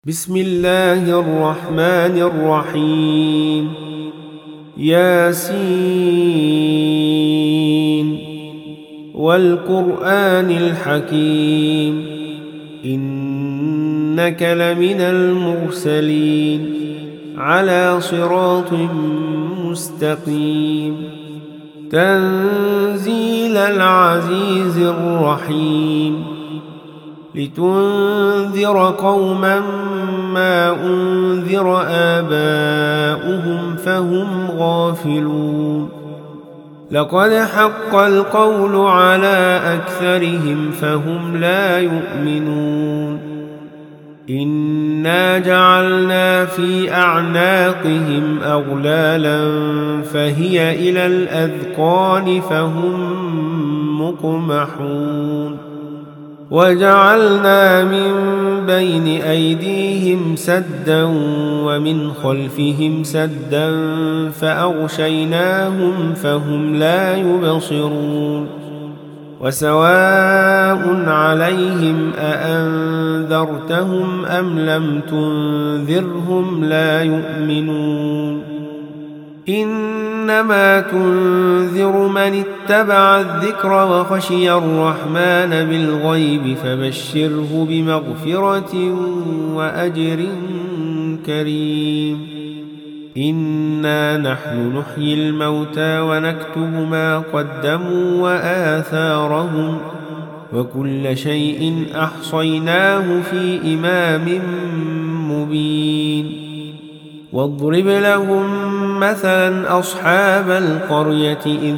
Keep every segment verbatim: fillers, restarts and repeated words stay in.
بسم الله الرحمن الرحيم. ياسين والقرآن الحكيم إنك لمن المرسلين على صراط مستقيم تنزيل العزيز الرحيم لتنذر قوما ما أنذر آباؤهم فهم غافلون. لقد حق القول على أكثرهم فهم لا يؤمنون. إنا جعلنا في أعناقهم أغلالا فهي إلى الأذقان فهم مقمحون. وجعلنا من بين أيديهم سدا ومن خلفهم سدا فأغشيناهم فهم لا يبصرون. وسواء عليهم أأنذرتهم أم لم تنذرهم لا يؤمنون. إنما تنذر من اتبع الذكر وخشي الرحمن بالغيب فبشره بمغفرة وأجر كريم. إنا نحن نحيي الموتى ونكتب ما قدموا وآثارهم وكل شيء أحصيناه في إمام مبين. واضرب لهم مثلا أصحاب القرية إذ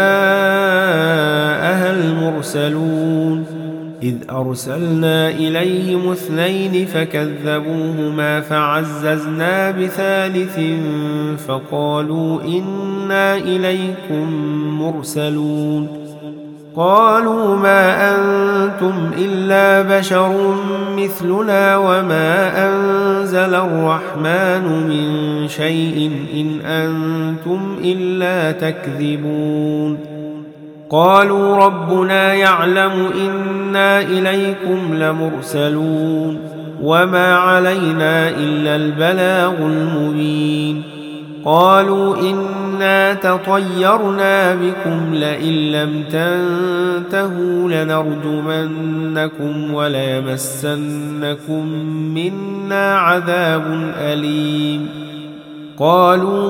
جاءها المرسلون إذ أرسلنا إليهم اثنين فكذبوهما فعززنا بثالث فقالوا إنا إليكم مرسلون. قالوا ما أنتم إلا بشر مثلنا وما أنزل الرحمن من شيء إن أنتم إلا تكذبون. قالوا ربنا يعلم إنا إليكم لمرسلون وما علينا إلا البلاغ المبين. قالوا إنا تطيرنا بكم لئن لم تنتهوا لنرجمنكم وليمسنكم منا عذاب أليم. قالوا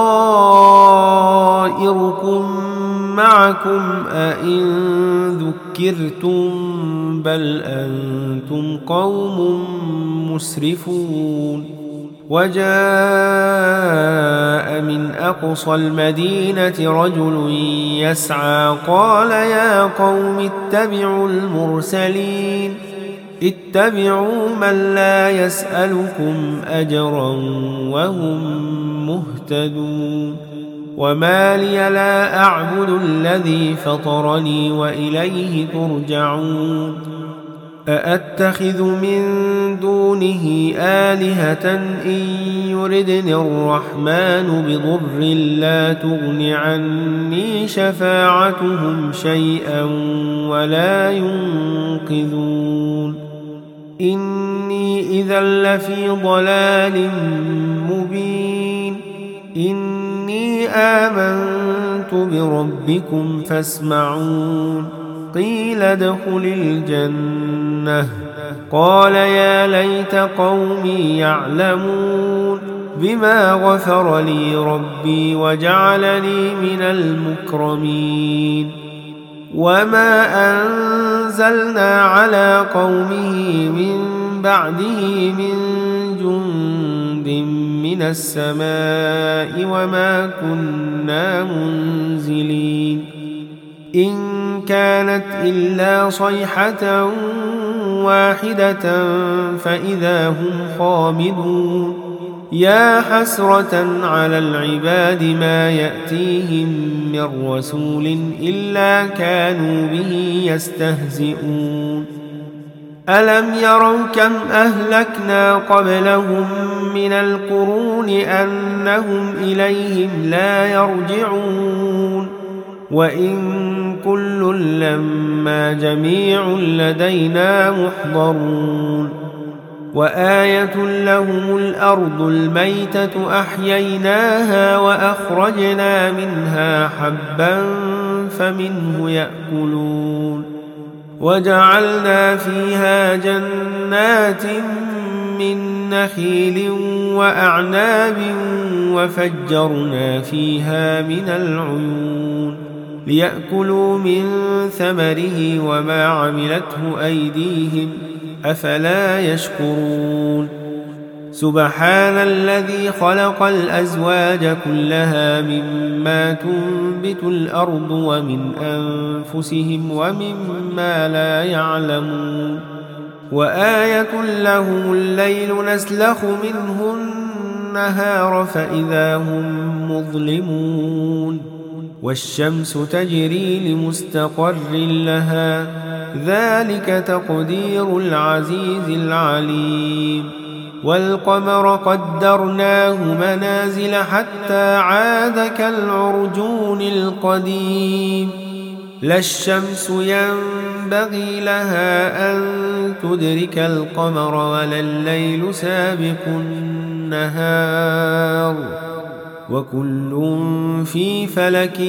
طائركم معكم أئن ذكرتم بل أنتم قوم مسرفون. وجاء من أقصى المدينة رجل يسعى قال يا قوم اتبعوا المرسلين اتبعوا من لا يسألكم أجرا وهم مهتدون. وما لي لا أعبد الذي فطرني وإليه ترجعون. أأتخذ من دونه آلهة إن يردني الرحمن بضر لا تغن عني شفاعتهم شيئا ولا ينقذون. إني إذا لفي ضلال مبين. إني آمنت بربكم فاسمعون. قيل ادخل الجنة قال يا ليت قومي يعلمون بما غفر لي ربي وجعلني من المكرمين. وما أنزلنا على قومه من بعده من جند من السماء وما كنا منزلين. إن كانت إلا صيحة واحدة فإذا هم خامدون. يا حسرة على العباد ما يأتيهم من رسول إلا كانوا به يستهزئون. ألم يروا كم أهلكنا قبلهم من القرون أنهم إليهم لا يرجعون. وإن كل لما جميع لدينا محضرون وآية لهم الأرض الميتة أحييناها وأخرجنا منها حبا فمنه يأكلون وجعلنا فيها جنات من نخيل وأعناب وفجرنا فيها من العيون ليأكلوا من ثمره وما عملته أيديهم أفلا يشكرون سبحان الذي خلق الأزواج كلها مما تنبت الأرض ومن أنفسهم ومما لا يعلمون وآية لهم الليل نسلخ منه النهار فإذا هم مظلمون والشمس تجري لمستقر لها ذلك تقدير العزيز العليم والقمر قدرناه منازل حتى عاد كالعرجون القديم لا الشمس ينبغي لها أن تدرك القمر ولا الليل سابق النهار وكل في فلك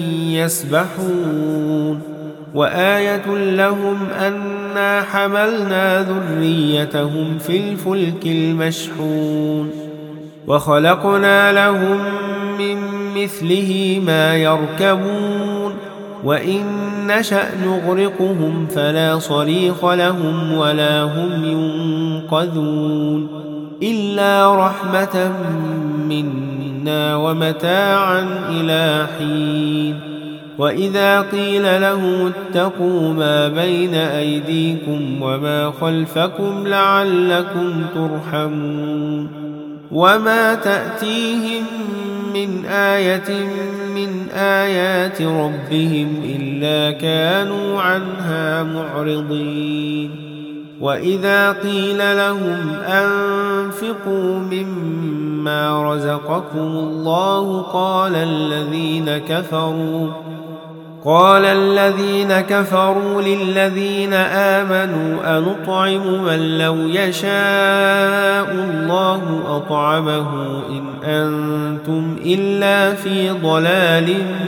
يسبحون وآية لهم أنا حملنا ذريتهم في الفلك المشحون وخلقنا لهم من مثله ما يركبون وإن نشأ نغرقهم فلا صريخ لهم ولا هم ينقذون إلا رحمة منا ومتاعا إلى حين وإذا قيل له اتقوا ما بين أيديكم وما خلفكم لعلكم ترحمون وما تأتيهم من آية من آيات ربهم إلا كانوا عنها معرضين وإذا قيل لهم أنفقوا مما رزقكم الله قال الذين كفروا قال الذين كفروا للذين آمنوا أنطعم من لو يشاء الله أطعمه إن أنتم إلا في ضلال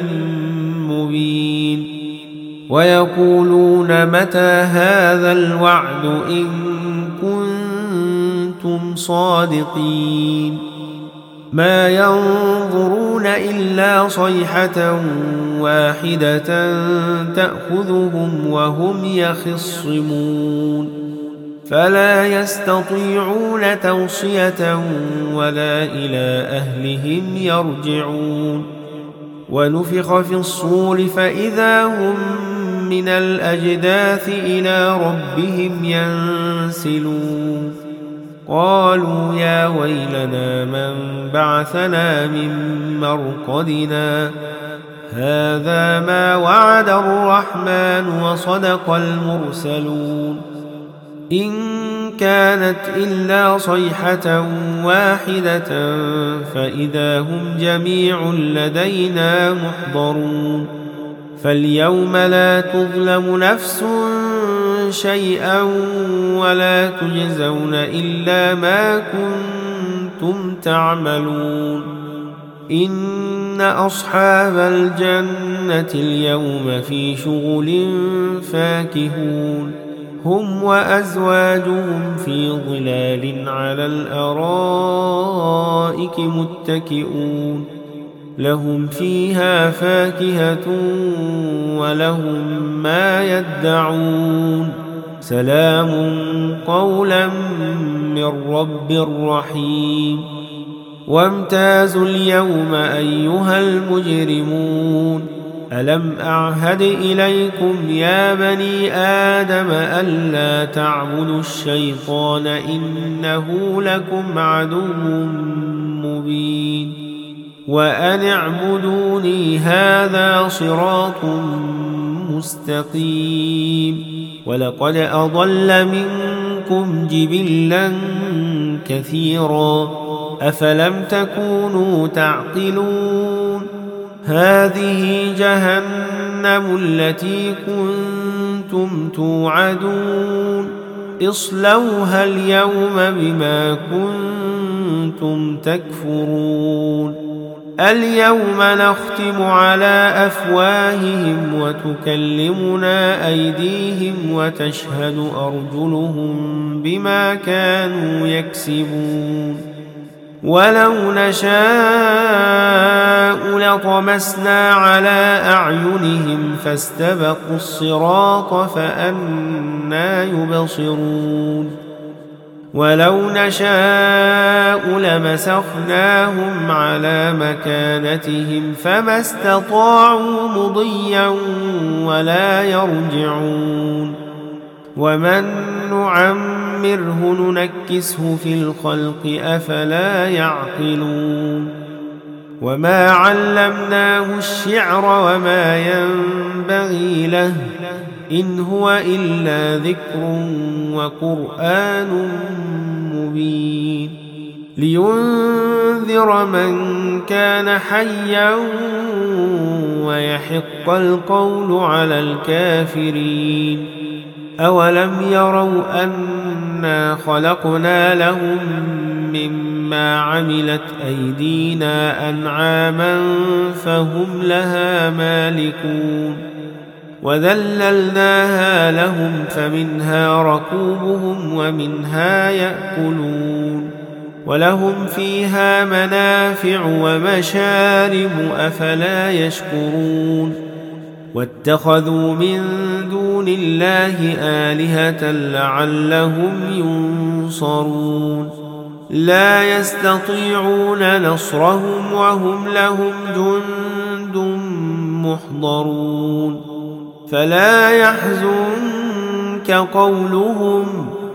مبين ويقولون متى هذا الوعد إن كنتم صادقين ما ينظرون إلا صيحة واحدة تأخذهم وهم يخصمون فلا يستطيعون توصية ولا إلى أهلهم يرجعون ونفخ في الصور فإذا هم من الأجداث إلى ربهم ينسلون قالوا يا ويلنا من بعثنا من مرقدنا هذا ما وعد الرحمن وصدق المرسلون إن كانت إلا صيحة واحدة فإذا هم جميع لدينا محضرون فاليوم لا تظلم نفس شيئا ولا تجزون إلا ما كنتم تعملون إن أصحاب الجنة اليوم في شغل فاكهون هم وأزواجهم في ظلال على الأرائك متكئون لهم فيها فاكهة ولهم ما يدعون سلام قولا من رب رحيم وامتازوا اليوم أيها المجرمون ألم أعهد إليكم يا بني آدم ألا تعبدوا الشيطان إنه لكم عدو مبين وأن اعبدوني هذا صراط مستقيم ولقد أضل منكم جبلا كثيرا أفلم تكونوا تعقلون هذه جهنم التي كنتم توعدون اصلوها اليوم بما كنتم تكفرون اليوم نختم على أفواههم وتكلمنا أيديهم وتشهد أرجلهم بما كانوا يكسبون ولو نشاء لطمسنا على أعينهم فاستبقوا الصراط فأنى يبصرون ولو نشاء لمسخناهم على مكانتهم فما استطاعوا مضيا ولا يرجعون ومن نعمره ننكسه في الخلق أفلا يعقلون وما علمناه الشعر وما ينبغي له إن هو إلا ذكر وقرآن مبين لينذر من كان حيا ويحق القول على الكافرين أولم يروا أنا خلقنا لهم مما عملت أيدينا أنعاما فهم لها مالكون وذللناها لهم فمنها ركوبهم ومنها يأكلون ولهم فيها منافع ومشارب أفلا يشكرون واتخذوا من دون الله آلهة لعلهم ينصرون لا يستطيعون نصرهم وهم لهم جند محضرون فلا يحزنك قولهم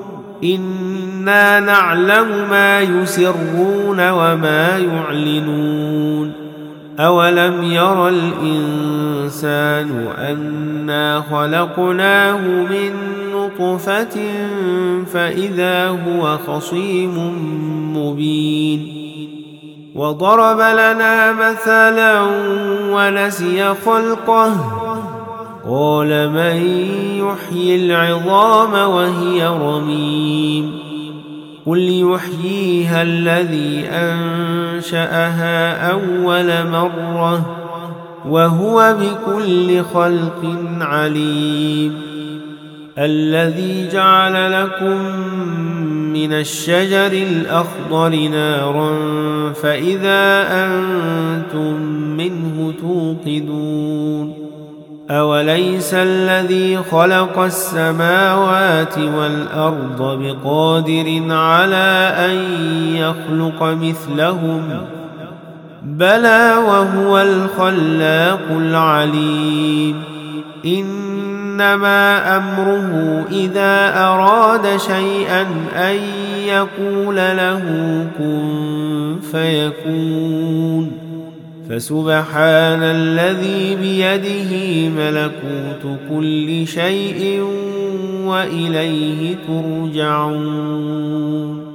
إنا نعلم ما يسرون وما يعلنون أولم ير الإنسان أنا خلقناه من نطفة فإذا هو خصيم مبين وضرب لنا مثلا ونسي خلقه قال من يحيي العظام وهي رميم قل يحييها الذي أنشأها أول مرة وهو بكل خلق عليم الذي جعل لكم من الشجر الأخضر نارا فإذا أنتم منه توقدون أوليس الذي خلق السماوات والأرض بقادر على أن يخلق مثلهم بلى وهو الخلاق العليم إنما أمره إذا أراد شيئا أن يقول له كن فيكون فسبحان الذي بيده ملكوت كل شيء وإليه ترجعون.